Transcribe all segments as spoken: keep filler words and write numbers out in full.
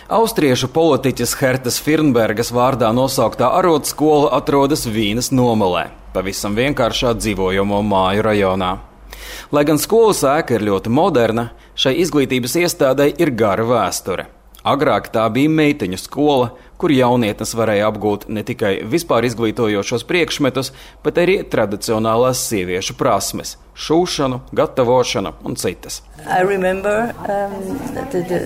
Austriešu politiķes Hertas Firnbergas vārdā nosauktā arotskola atrodas Vīnes nomalē, pavisam vienkāršā dzīvojamo māju rajonā. Lai gan skolas ēka ir ļoti moderna, šai izglītības iestādei ir gara vēsture. Agrāk tā bija meiteņu skola, kur jaunietnes varēja apgūt ne tikai vispār izglītojošos priekšmetus, bet arī tradicionālās sieviešu prasmes – šūšanu, gatavošanu un citas. Remember, um, the, the,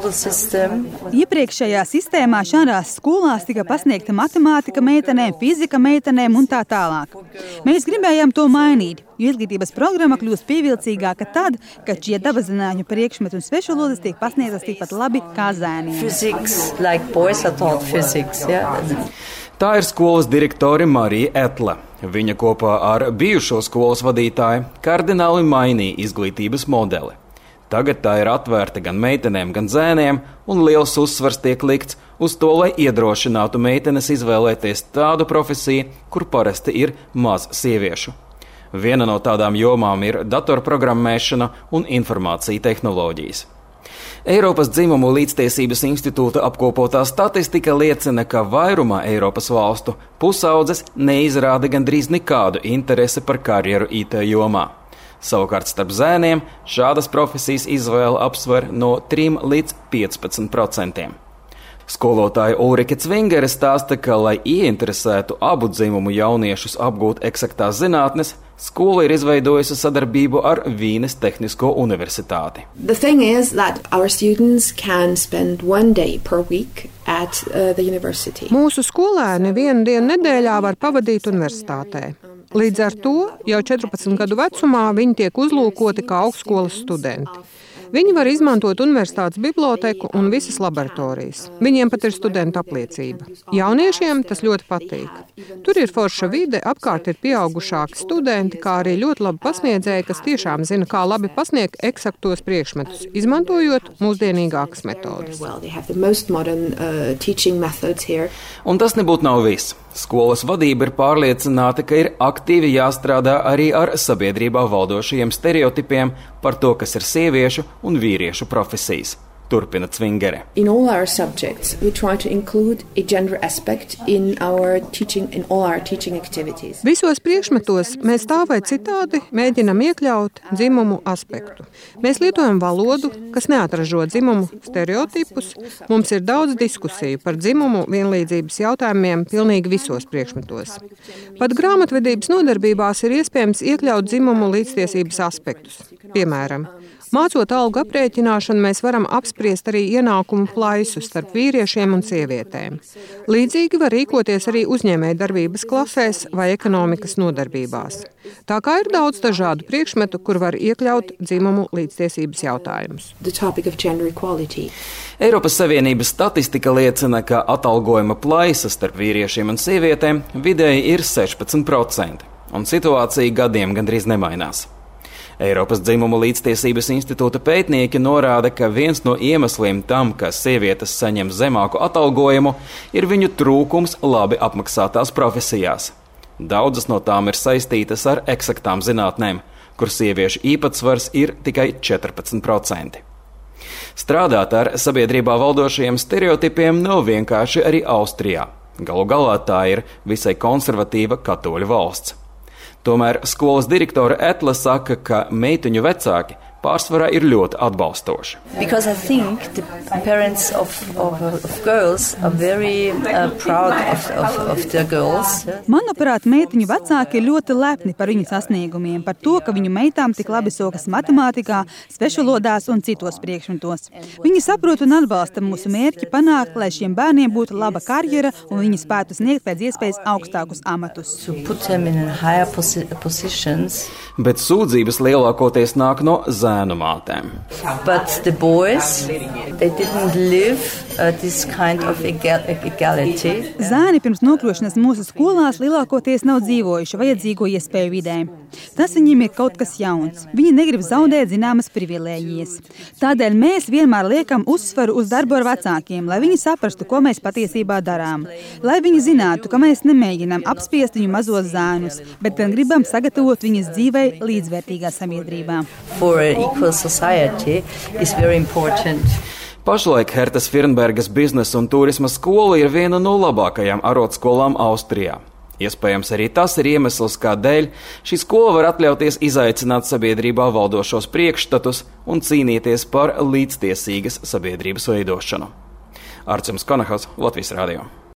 the Iepriekšējā sistēmā šādās skolās tika pasniegta matemātika meitenēm, fizika meitenēm un tā tālāk. Mēs gribējām to mainīt, jo izglītības programma kļūst pievilcīgāka tad, kad šie dabaszinātņu priekšmeti un svešvalodas tiek pasniegtas tikpat labi kā zēniem. Physics, like boys are taught physics, yeah. Tā ir skolas direktore Marija Etla. Viņa kopā ar bijušo skolas vadītāju kardināli mainīja izglītības modeli. Tagad tā ir atvērta gan meitenēm, gan zēniem, un liels uzsvars tiek likts uz to, lai iedrošinātu meitenes izvēlēties tādu profesiju, kur parasti ir maz sieviešu. Viena no tādām jomām ir datorprogrammēšana un informācija tehnoloģijas. Eiropas dzimumu līdztiesības institūta apkopotā statistika liecina, ka vairumā Eiropas valstu pusaudzes neizrāda gandrīz nekādu interesi par karjeru I T jomā. Savukārt starp zēniem šādas profesijas izvēle apsver no trim līdz piecpadsmit procentiem. Skolotāja Ulrike Cvingere stāsta, ka, lai ieinteresētu abu dzimumu jauniešus apgūt eksaktās zinātnes, skola ir izveidojusi sadarbību ar Vīnes Tehnisko universitāti. The thing is that our students can spend one day per week at uh, the university. Mūsu skolēni vienu dienu nedēļā var pavadīt universitātē. Līdz ar to jau četrpadsmit gadu vecumā viņi tiek uzlūkoti kā augstskolas studenti. Viņi var izmantot universitātes biblioteku un visas laboratorijas. Viņiem pat ir studenta apliecība. Jauniešiem tas ļoti patīk. Tur ir forša vide, apkārt ir pieaugušāki studenti, kā arī ļoti labi pasniedzēji, kas tiešām zina, kā labi pasniegt eksaktos priekšmetus, izmantojot mūsdienīgākas metodas. Un tas nebūtu nav viss. Skolas vadība ir pārliecināta, ka ir aktīvi jāstrādā arī ar sabiedrībā valdošajiem stereotipiem par to, kas ir sieviešu un vīriešu profesijas. Turpina Cvingere. In all our subjects, we try to include a gender aspect in our teaching, in all our teaching activities. Visos priekšmetos mēs tā vai citādi mēģinam iekļaut dzimumu aspektu. Mēs lietojam valodu, kas neatražo dzimumu stereotipus. Mums ir daudz diskusiju par dzimumu vienlīdzības jautājumiem pilnīgi visos priekšmetos. Pat grāmatvedības nodarbībās ir iespējams iekļaut dzimumu līdztiesības aspektus. Piemēram, mācot algu aprēķināšanu, mēs varam apspriest arī ienākumu plaisu starp vīriešiem un sievietēm. Līdzīgi var rīkoties arī uzņēmējdarbības klasēs vai ekonomikas nodarbībās. Tā kā ir daudz dažādu priekšmetu, kur var iekļaut dzimumu līdztiesības jautājumus. Eiropas Savienības statistika liecina, ka atalgojuma plaisa starp vīriešiem un sievietēm vidēji ir sešpadsmit procenti, un situācija gadiem gandrīz nemainās. Eiropas dzimumu līdztiesības institūta pētnieki norāda, ka viens no iemesliem tam, ka sievietes saņem zemāku atalgojumu, ir viņu trūkums labi apmaksātās profesijās. Daudzas no tām ir saistītas ar eksaktām zinātnēm, kur sieviešu īpatsvars ir tikai četrpadsmit procenti. Strādāt ar sabiedrībā valdošajiem stereotipiem nav vienkārši arī Austrijā. Galu galā tā ir visai konservatīva katoļu valsts. Tomēr skolas direktore Etla saka, ka meiteņu vecāki pārsvarā ir ļoti atbalstoši. Because I think the parents of, of, of girls are very uh, proud of, of, of their girls. Manuprāt, meiteņu vecāki ir ļoti lepni par viņu sasniegumiem, par to, ka viņu meitām tik labi sokas matemātikā, svešvalodās un citos priekšmetos. Viņi saprot un atbalsta mūsu mērķi panākt, lai šiem bērniem būtu laba karjera un viņi spētu sniegt pēc iespējas augstākus amatus. Bet sūdzības lielākoties nāk no zēnu mātēm. But the boys, they didn't live uh, this kind of equality. Zēni pirms nokļūšanas mūsu skolās lielākoties nav dzīvojuši vajadzīgo iespēju vidē. Tas viņiem ir kaut kas jauns. Viņi negrib zaudēt zināmas privilēģijas. Tādēļ mēs vienmēr liekam uzsvaru uz darbu ar vecākiem, lai viņi saprastu, ko mēs patiesībā darām. Lai viņi zinātu, ka mēs nemēģinām apspiest viņu mazos zēnus, bet gan gribam sagatavot viņas dzīvei līdzvērtīgā sabiedrībā. For an equal society is very important. Pašlaik Hertas Firnbergas biznesa un turisma skola ir viena no labākajām arotskolām Austrijā. Iespējams, arī tas ir iemesls, kādēļ šī skola var atļauties izaicināt sabiedrībā valdošos priekšstatus un cīnīties par līdztiesīgas sabiedrības veidošanu. Arcums Konahos, Latvijas radio.